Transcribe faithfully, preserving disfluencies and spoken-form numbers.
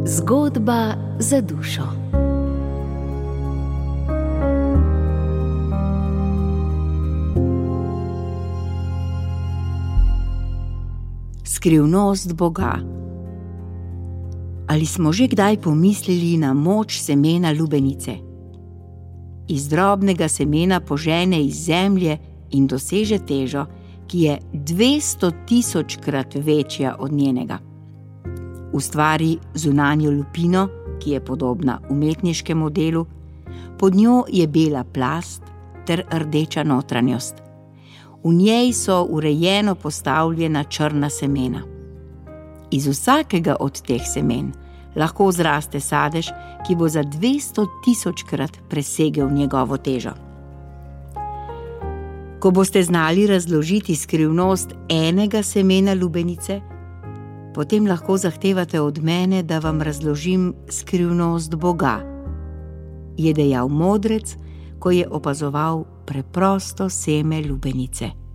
Zgodba za dušo. Skrivnost Boga. Ali smo že kdaj pomislili na moč semena lubenice? Iz drobnega semena požene iz zemlje in doseže težo, ki je dvesto tisočkrat večja od njenega. Ustvari zunanjo lupino, ki je podobna umetniškemu delu, pod njo je bela plast ter rdeča notranjost. V njej so urejeno postavljena črna semena. Iz vsakega od teh semen lahko zraste sadež, ki bo za dvesto tisočkrat presegel njegovo težo. Ko boste znali razložiti skrivnost enega semena lubenice, potem lahko zahtevate od mene, da vam razložim skrivnost Boga, je dejal modrec, ko je opazoval preprosto seme lubenice.